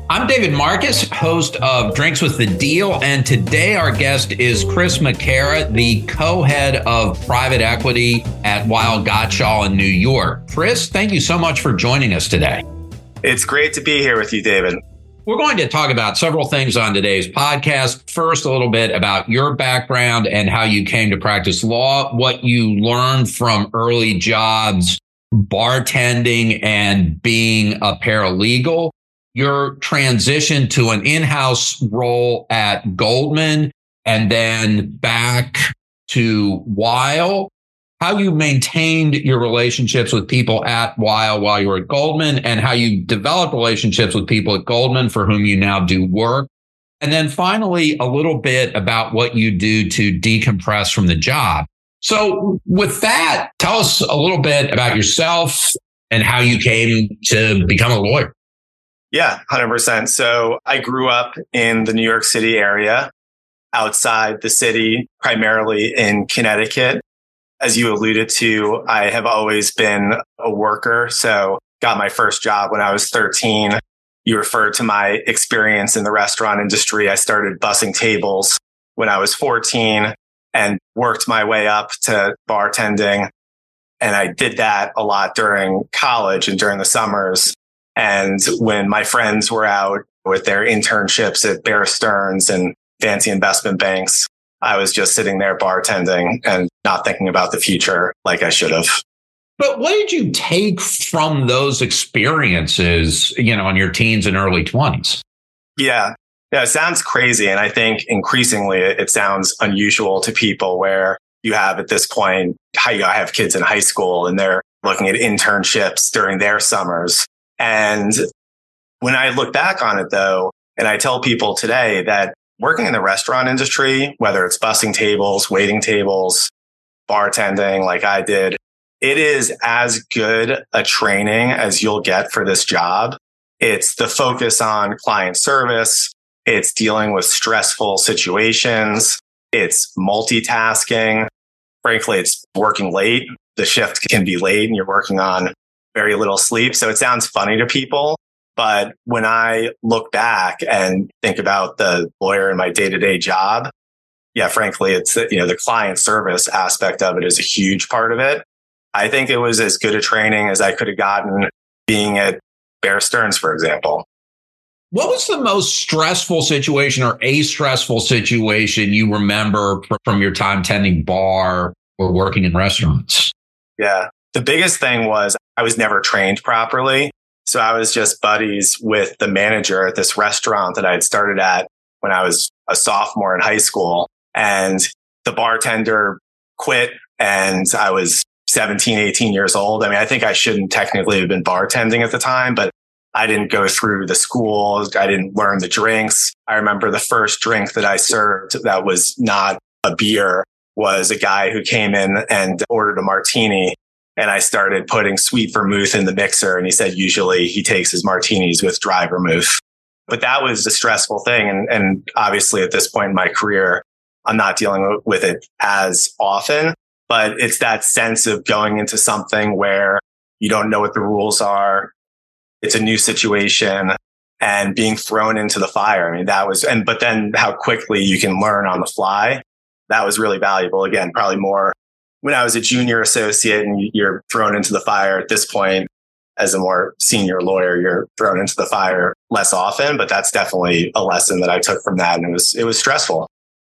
I'm David Marcus, host of Drinks with the Deal, and today our guest is Chris McCara, the co-head of private equity at Weil Gotshal in New York. Chris, thank you so much for joining us today. It's great to be here with you, David. We're going to talk about several things on today's podcast. First, a little bit about your background and how you came to practice law, what you learned from early jobs, bartending, and being a paralegal, your transition to an in-house role at Goldman, and then back to Weil, how you maintained your relationships with people at Weil while you were at Goldman, and how you developed relationships with people at Goldman for whom you now do work. And then finally, a little bit about what you do to decompress from the job. So with that, tell us a little bit about yourself and how you came to become a lawyer. Yeah, 100%. So I grew up in the New York City area, outside the city, primarily in Connecticut. As you alluded to, I have always been a worker. So got my first job when I was 13. You referred to my experience in the restaurant industry. I started bussing tables when I was 14 and worked my way up to bartending. And I did that a lot during college and during the summers. And when my friends were out with their internships at Bear Stearns and fancy investment banks, I was just sitting there bartending and not thinking about the future like I should have. But what did you take from those experiences, in your teens and early 20s? Yeah, it sounds crazy. And I think increasingly it sounds unusual to people where you have at this point, I have kids in high school and they're looking at internships during their summers. And when I look back on it, though, and I tell people today that working in the restaurant industry, whether it's bussing tables, waiting tables, bartending like I did, it is as good a training as you'll get for this job. It's the focus on client service. It's dealing with stressful situations. It's multitasking. Frankly, it's working late. The shift can be late and you're working on very little sleep. So it sounds funny to people. But when I look back and think about the lawyer in my day-to-day job, yeah, frankly, it's, the client service aspect of it is a huge part of it. I think it was as good a training as I could have gotten being at Bear Stearns, for example. What was the most stressful situation or a stressful situation you remember from your time tending bar or working in restaurants? Yeah. The biggest thing was I was never trained properly. So I was just buddies with the manager at this restaurant that I had started at when I was a sophomore in high school. And the bartender quit and I was 17, 18 years old. I mean, I think I shouldn't technically have been bartending at the time, but I didn't go through the school. I didn't learn the drinks. I remember the first drink that I served that was not a beer was a guy who came in and ordered a martini. And I started putting sweet vermouth in the mixer. And he said, usually he takes his martinis with dry vermouth. But that was a stressful thing. And obviously at this point in my career, I'm not dealing with it as often, but it's that sense of going into something where you don't know what the rules are. It's a new situation and being thrown into the fire. I mean, but then how quickly you can learn on the fly. That was really valuable. Again, probably more when I was a junior associate and you're thrown into the fire. At this point, as a more senior lawyer, you're thrown into the fire less often, but that's definitely a lesson that I took from that. And it was stressful.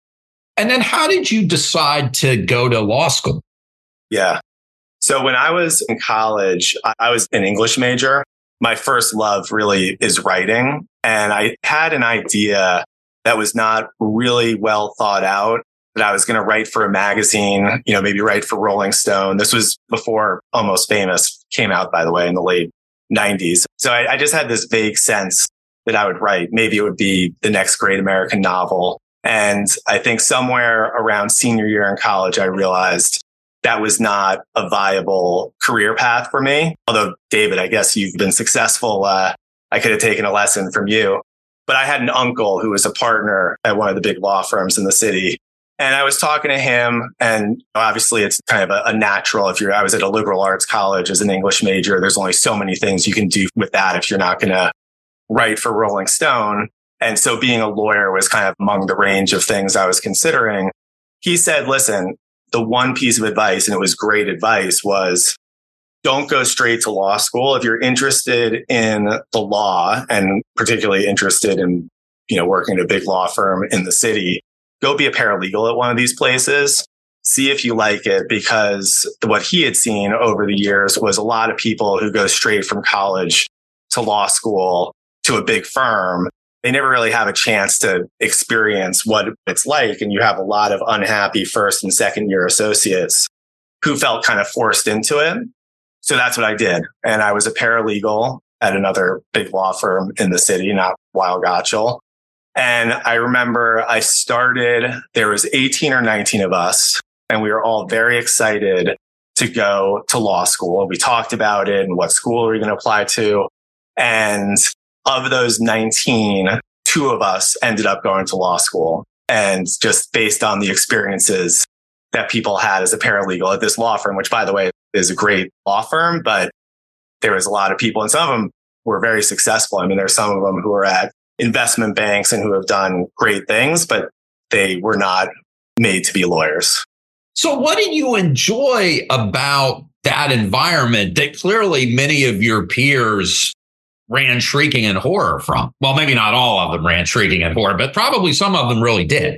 And then how did you decide to go to law school? Yeah. So when I was in college, I was an English major. My first love really is writing. And I had an idea that was not really well thought out, that I was going to write for a magazine, maybe write for Rolling Stone. This was before Almost Famous came out, by the way, in the late 90s. So I just had this vague sense that I would write. Maybe it would be the next great American novel. And I think somewhere around senior year in college, I realized that was not a viable career path for me. Although, David, I guess you've been successful. I could have taken a lesson from you. But I had an uncle who was a partner at one of the big law firms in the city. And I was talking to him, and obviously it's kind of a natural. I was at a liberal arts college as an English major. There's only so many things you can do with that if you're not going to write for Rolling Stone. And so being a lawyer was kind of among the range of things I was considering. He said, listen, the one piece of advice, and it was great advice, was don't go straight to law school. If you're interested in the law and particularly interested in, working at a big law firm in the city, go be a paralegal at one of these places. See if you like it, because what he had seen over the years was a lot of people who go straight from college to law school to a big firm. They never really have a chance to experience what it's like. And you have a lot of unhappy first and second year associates who felt kind of forced into it. So that's what I did. And I was a paralegal at another big law firm in the city, not Weil Gotshal. And I remember there was 18 or 19 of us, and we were all very excited to go to law school. We talked about it and what school are we going to apply to. And of those 19, 2 of us ended up going to law school. And just based on the experiences that people had as a paralegal at this law firm, which, by the way, is a great law firm, but there was a lot of people, and some of them were very successful. I mean, there's some of them who are at investment banks and who have done great things, but they were not made to be lawyers. So what did you enjoy about that environment that clearly many of your peers ran shrieking in horror from? Well, maybe not all of them ran shrieking in horror, but probably some of them really did.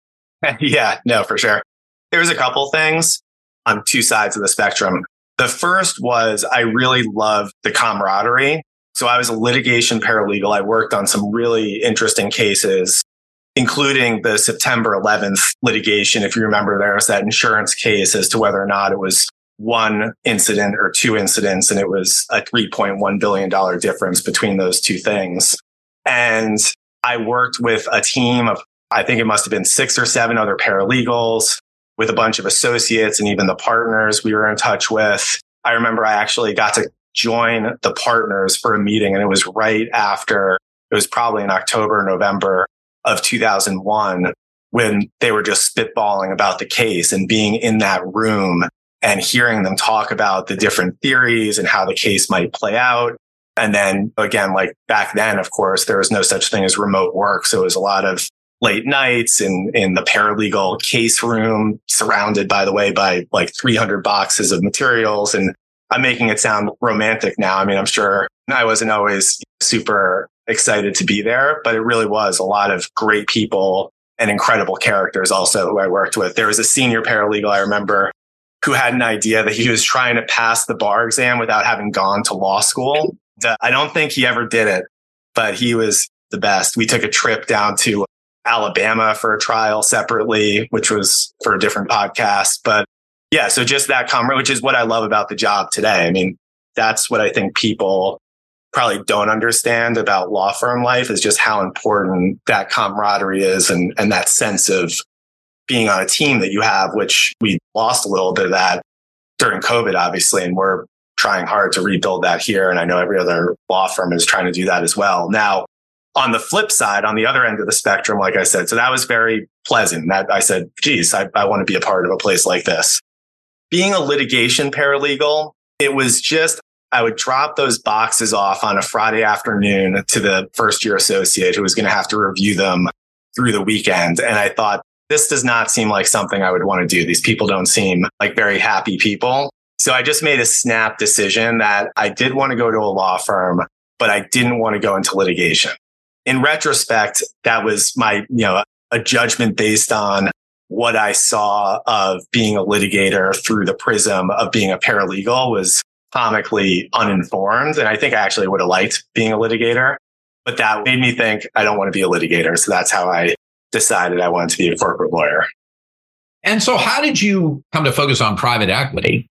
Yeah, no, for sure. There was a couple things on two sides of the spectrum. The first was I really loved the camaraderie. So I was a litigation paralegal. I worked on some really interesting cases, including the September 11th litigation. If you remember, there was that insurance case as to whether or not it was one incident or 2 incidents. And it was a $3.1 billion difference between those 2 things. And I worked with a team of, I think it must have been 6 or 7 other paralegals, with a bunch of associates and even the partners we were in touch with. I remember I actually got to join the partners for a meeting, and it was right after, it was probably in October, November of 2001, when they were just spitballing about the case, and being in that room and hearing them talk about the different theories and how the case might play out. And then again, like back then, of course, there was no such thing as remote work. So it was a lot of late nights in the paralegal case room, surrounded, by the way, by like 300 boxes of materials. And I'm making it sound romantic now. I mean, I'm sure I wasn't always super excited to be there, but it really was a lot of great people and incredible characters also who I worked with. There was a senior paralegal, I remember, who had an idea that he was trying to pass the bar exam without having gone to law school. I don't think he ever did it, but he was the best. We took a trip down to Alabama for a trial separately, which was for a different podcast. But yeah, so just that camaraderie, which is what I love about the job today. I mean, that's what I think people probably don't understand about law firm life, is just how important that camaraderie is, and that sense of being on a team that you have, which we lost a little bit of that during COVID, obviously, and we're trying hard to rebuild that here. And I know every other law firm is trying to do that as well. Now, on the flip side, on the other end of the spectrum, like I said, so that was very pleasant. That I said, geez, I want to be a part of a place like this. Being a litigation paralegal, it was just, I would drop those boxes off on a Friday afternoon to the first year associate who was going to have to review them through the weekend. And I thought, this does not seem like something I would want to do. These people don't seem like very happy people. So I just made a snap decision that I did want to go to a law firm, but I didn't want to go into litigation. In retrospect, that was my, a judgment based on what I saw of being a litigator through the prism of being a paralegal was comically uninformed. And I think I actually would have liked being a litigator, but that made me think I don't want to be a litigator. So that's how I decided I wanted to be a corporate lawyer. And so how did you come to focus on private equity?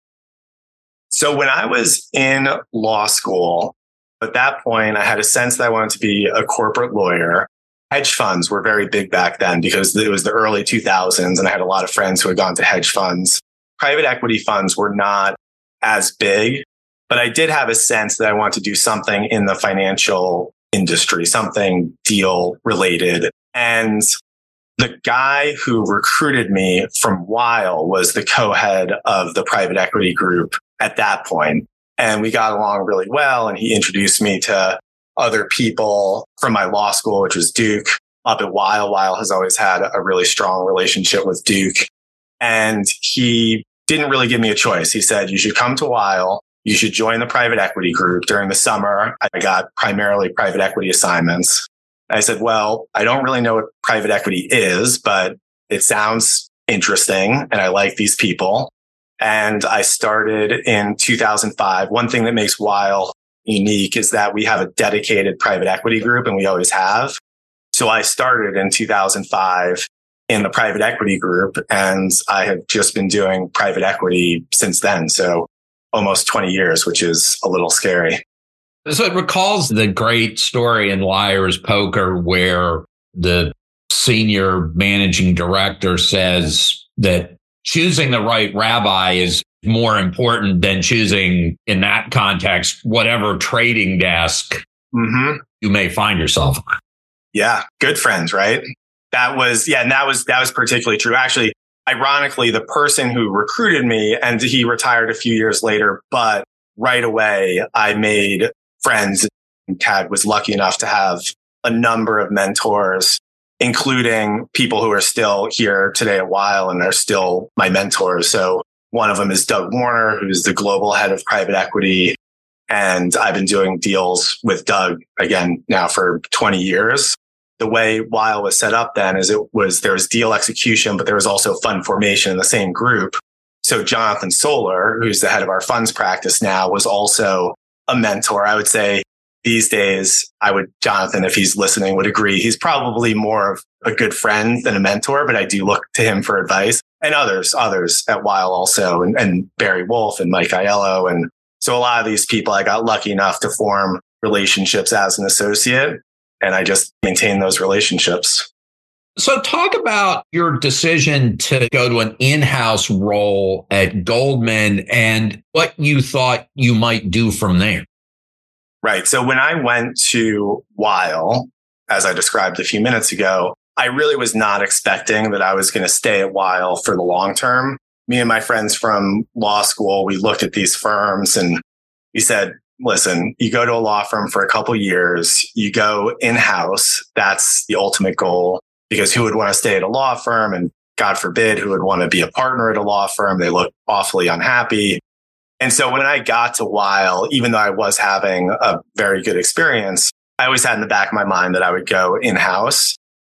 So when I was in law school, at that point, I had a sense that I wanted to be a corporate lawyer. Hedge funds were very big back then because it was the early 2000s, and I had a lot of friends who had gone to hedge funds. Private equity funds were not as big, but I did have a sense that I wanted to do something in the financial industry, something deal related. And the guy who recruited me from Weil was the co-head of the private equity group at that point. And we got along really well. And he introduced me to other people from my law school, which was Duke, up at Weil. Weil has always had a really strong relationship with Duke. And he didn't really give me a choice. He said, you should come to Weil. You should join the private equity group. During the summer, I got primarily private equity assignments. I said, well, I don't really know what private equity is, but it sounds interesting and I like these people. And I started in 2005. One thing that makes Weil unique is that we have a dedicated private equity group, and we always have. So I started in 2005 in the private equity group, and I have just been doing private equity since then. So almost 20 years, which is a little scary. So it recalls the great story in Liar's Poker where the senior managing director says that choosing the right rabbi is more important than choosing, in that context, whatever trading desk you may find yourself on. Yeah. Good friends, right? That was particularly true. Actually, ironically, the person who recruited me, and he retired a few years later, but right away I made friends. Tad was lucky enough to have a number of mentors, including people who are still here today at Weil and are still my mentors. So one of them is Doug Warner, who's the global head of private equity. And I've been doing deals with Doug again now for 20 years. The way Weil was set up then is there was deal execution, but there was also fund formation in the same group. So Jonathan Solar, who's the head of our funds practice now, was also a mentor. I would say these days, Jonathan, if he's listening, would agree. He's probably more of a good friend than a mentor, but I do look to him for advice, and others at Weil also, and Barry Wolf and Mike Aiello. And so a lot of these people, I got lucky enough to form relationships as an associate, and I just maintain those relationships. So talk about your decision to go to an in-house role at Goldman and what you thought you might do from there. Right. So when I went to Weil, as I described a few minutes ago, I really was not expecting that I was going to stay at Weil for the long term. Me and my friends from law school, we looked at these firms and we said, listen, you go to a law firm for a couple of years, you go in-house. That's the ultimate goal, because who would want to stay at a law firm? And God forbid, who would want to be a partner at a law firm? They look awfully unhappy. And so when I got to Weil, even though I was having a very good experience, I always had in the back of my mind that I would go in-house.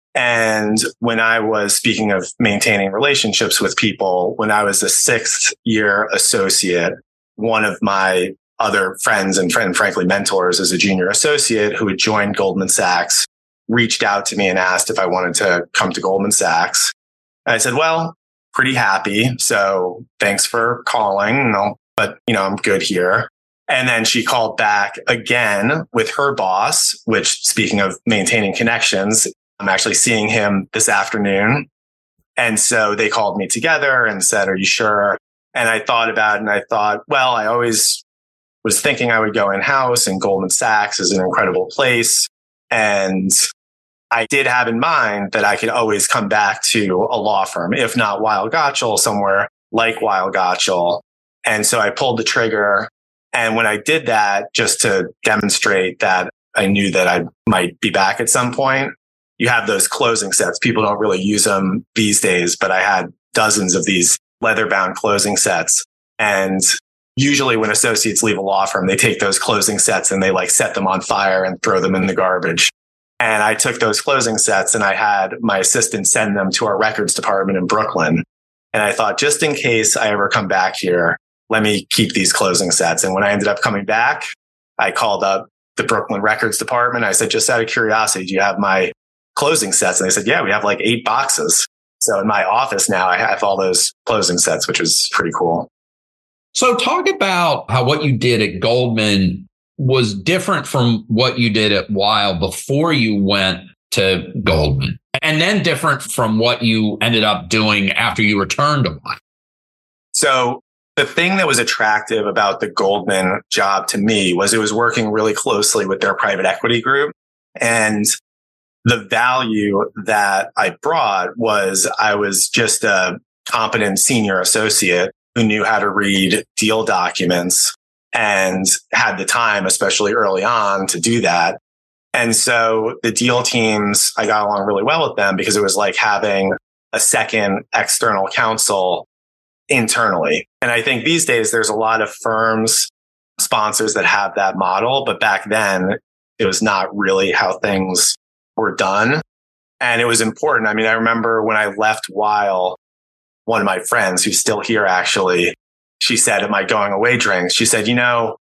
And when I was, speaking of maintaining relationships with people, when I was a 6th year associate, one of my other friends and frankly mentors as a junior associate who had joined Goldman Sachs reached out to me and asked if I wanted to come to Goldman Sachs. And I said, well, pretty happy. So thanks for calling. But I'm good here. And then she called back again with her boss, which, speaking of maintaining connections, I'm actually seeing him this afternoon. And so they called me together and said, are you sure? And I thought about it and I thought, well, I always was thinking I would go in-house, and Goldman Sachs is an incredible place. And I did have in mind that I could always come back to a law firm, if not Weil Gotshal, somewhere like Weil Gotshal. And so I pulled the trigger. And when I did that, just to demonstrate that I knew that I might be back at some point, you have those closing sets. People don't really use them these days, but I had dozens of these leather-bound closing sets. And usually when associates leave a law firm, they take those closing sets and they set them on fire and throw them in the garbage. And I took those closing sets and I had my assistant send them to our records department in Brooklyn. And I thought, just in case I ever come back here, let me keep these closing sets. And when I ended up coming back, I called up the Brooklyn records department. I said, just out of curiosity, do you have my closing sets? And they said, yeah, we have 8 boxes. So in my office now, I have all those closing sets, which was pretty cool. So talk about how what you did at Goldman was different from what you did at Weil before you went to Goldman, and then different from what you ended up doing after you returned to Weil. So the thing that was attractive about the Goldman job to me was it was working really closely with their private equity group. And the value that I brought was I was just a competent senior associate who knew how to read deal documents and had the time, especially early on, to do that. And so the deal teams, I got along really well with them because it was like having a second external counsel internally. And I think these days there's a lot of firms, sponsors that have that model, but back then it was not really how things were done. And it was important. I mean, I remember when I left Weil, one of my friends who's still here, actually, she said at my going away drinks, she said,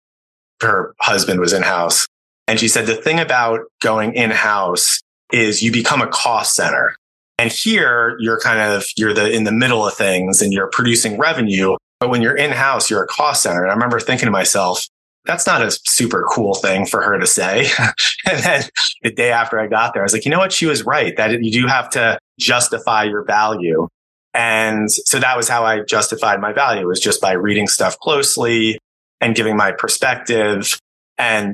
her husband was in-house. And she said, the thing about going in-house is you become a cost center. And here you're in the middle of things and you're producing revenue. But when you're in-house, you're a cost center. And I remember thinking to myself, that's not a super cool thing for her to say. And then the day after I got there, I was like, you know what? She was right, that you do have to justify your value. And so that was how I justified my value, was just by reading stuff closely and giving my perspective. And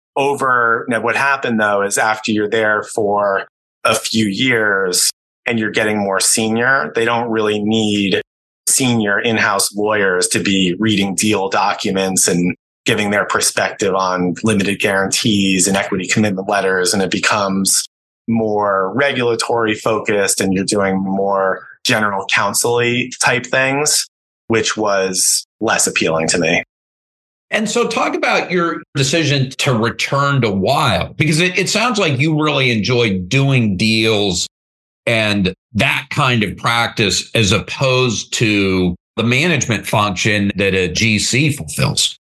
what happened though is after you're there for a few years and you're getting more senior, they don't really need senior in-house lawyers to be reading deal documents and giving their perspective on limited guarantees and equity commitment letters. And it becomes more regulatory focused and you're doing more general counsel-y type things, which was less appealing to me. And so talk about your decision to return to Weil, because it sounds like you really enjoyed doing deals and that kind of practice as opposed to the management function that a GC fulfills.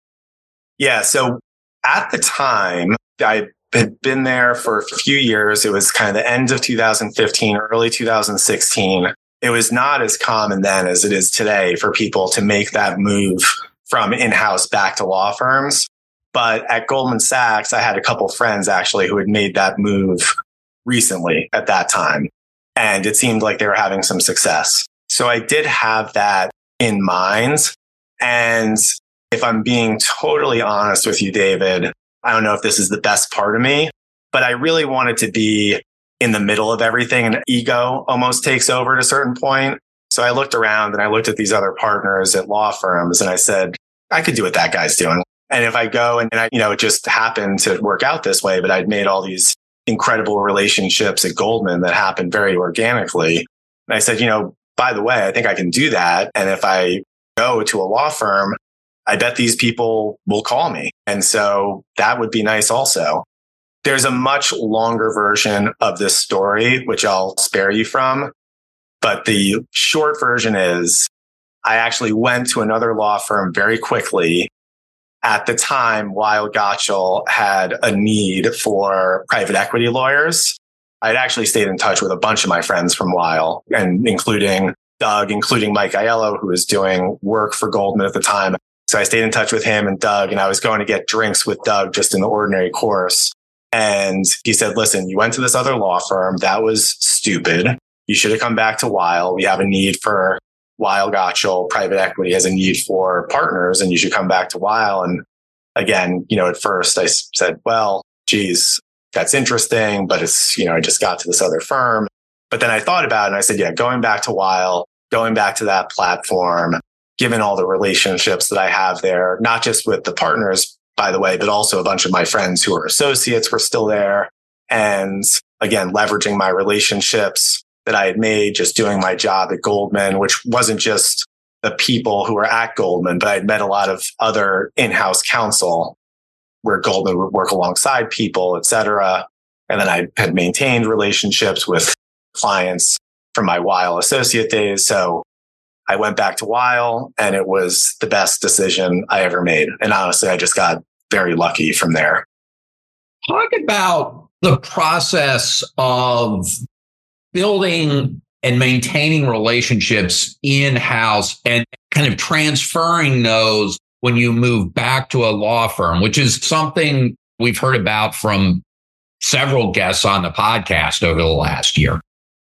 Yeah. So at the time, I had been there for a few years. It was kind of the end of 2015, early 2016. It was not as common then as it is today for people to make that move from in-house back to law firms. But at Goldman Sachs, I had a couple of friends actually who had made that move recently at that time. And it seemed like they were having some success. So I did have that in mind. And if I'm being totally honest with you, David, I don't know if this is the best part of me, but I really wanted to be in the middle of everything, and ego almost takes over at a certain point. So I looked around and I looked at these other partners at law firms and I said, I could do what that guy's doing. And if I go and it just happened to work out this way, but I'd made all these incredible relationships at Goldman that happened very organically. And I said, by the way, I think I can do that. And if I go to a law firm, I bet these people will call me. And so that would be nice also. There's a much longer version of this story, which I'll spare you from. But the short version is I actually went to another law firm very quickly. At the time, Weil Gotshal had a need for private equity lawyers. I'd actually stayed in touch with a bunch of my friends from Weil, and including Doug, including Mike Aiello, who was doing work for Goldman at the time. So I stayed in touch with him and Doug, and I was going to get drinks with Doug just in the ordinary course. And he said, listen, you went to this other law firm. That was stupid. You should have come back to Weil. We have a need for Weil Gotshal. Private equity has a need for partners, and you should come back to Weil. And again, at first I said, well, geez, that's interesting, but it's, I just got to this other firm. But then I thought about it and I said, yeah, going back to Weil, going back to that platform, given all the relationships that I have there, not just with the partners, by the way, but also a bunch of my friends who are associates were still there. And again, leveraging my relationships that I had made just doing my job at Goldman, which wasn't just the people who were at Goldman, but I'd met a lot of other in-house counsel where Goldman would work alongside people, et cetera. And then I had maintained relationships with clients from my Weil associate days. So I went back to Weil and it was the best decision I ever made. And honestly, I just got very lucky from there. Talk about the process of building and maintaining relationships in-house and kind of transferring those when you move back to a law firm, which is something we've heard about from several guests on the podcast over the last year.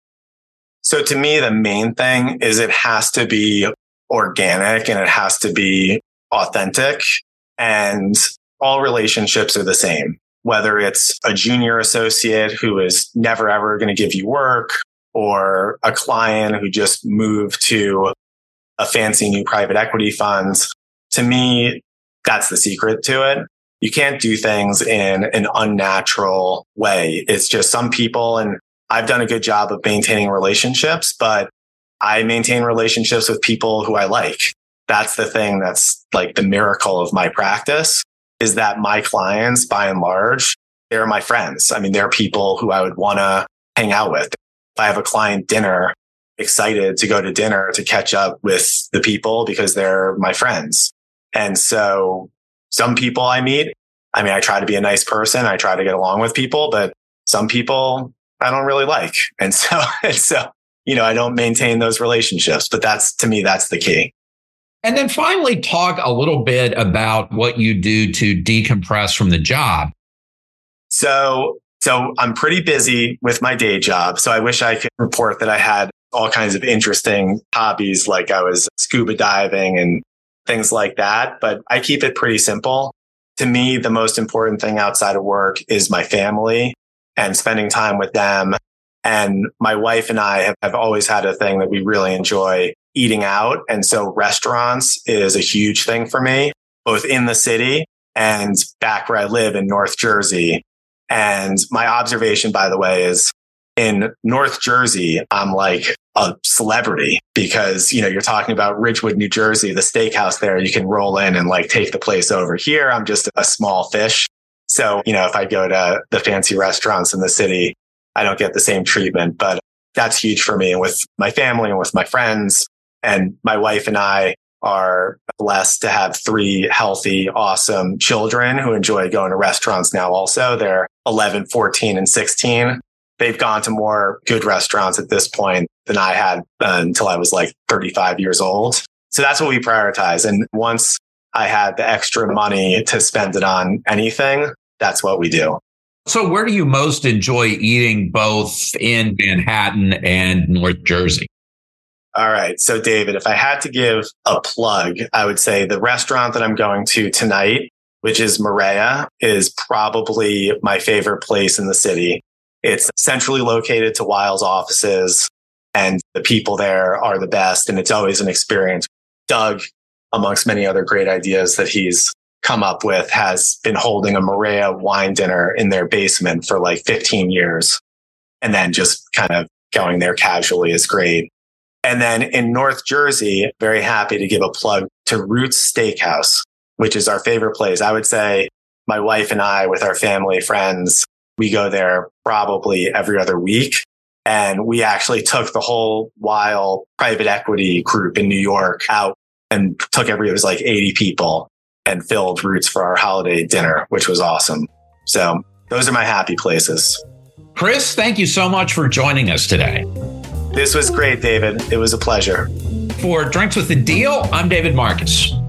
So to me, the main thing is it has to be organic and it has to be authentic, and all relationships are the same, whether it's a junior associate who is never, ever going to give you work, or a client who just moved to a fancy new private equity fund. To me, that's the secret to it. you can't do things in an unnatural way. It's just some people, and I've done a good job of maintaining relationships, but I maintain relationships with people who I like. That's the thing that's like the miracle of my practice, is that my clients, by and large, they're my friends. I mean, they're people who I would want to hang out with. If I have a client dinner, excited to go to dinner to catch up with the people because they're my friends. And so some people I meet, I mean, I try to be a nice person. I try to get along with people, but some people I don't really like. And so, I don't maintain those relationships, but to me, that's the key. And then finally, talk a little bit about what you do to decompress from the job. So I'm pretty busy with my day job. So I wish I could report that I had all kinds of interesting hobbies, like I was scuba diving and things like that. But I keep it pretty simple. To me, the most important thing outside of work is my family and spending time with them. And my wife and I have always had a thing that we really enjoy, eating out. And so restaurants is a huge thing for me, both in the city and back where I live in North Jersey. And my observation, by the way, is in North Jersey, I'm like a celebrity because, you're talking about Ridgewood, New Jersey, the steakhouse there, you can roll in and like take the place over. Here, I'm just a small fish. So, if I go to the fancy restaurants in the city, I don't get the same treatment, but that's huge for me and with my family and with my friends. And my wife and I are blessed to have 3 healthy, awesome children who enjoy going to restaurants now also. They're 11, 14, and 16. They've gone to more good restaurants at this point than I had until I was like 35 years old. So that's what we prioritize. And once I had the extra money to spend it on anything, that's what we do. So where do you most enjoy eating, both in Manhattan and North Jersey? All right. So David, if I had to give a plug, I would say the restaurant that I'm going to tonight, which is Marea, is probably my favorite place in the city. It's centrally located to Weil's offices, and the people there are the best. And it's always an experience. Doug, amongst many other great ideas that he's come up with, has been holding a Marea wine dinner in their basement for like 15 years. And then just kind of going there casually is great. And then in North Jersey, very happy to give a plug to Roots Steakhouse, which is our favorite place. I would say my wife and I, with our family, friends, we go there probably every other week. And we actually took the whole Weil private equity group in New York out and it was like 80 people and filled Roots for our holiday dinner, which was awesome. So those are my happy places. Chris, thank you so much for joining us today. This was great, David. It was a pleasure. For Drinks with the Deal, I'm David Marcus.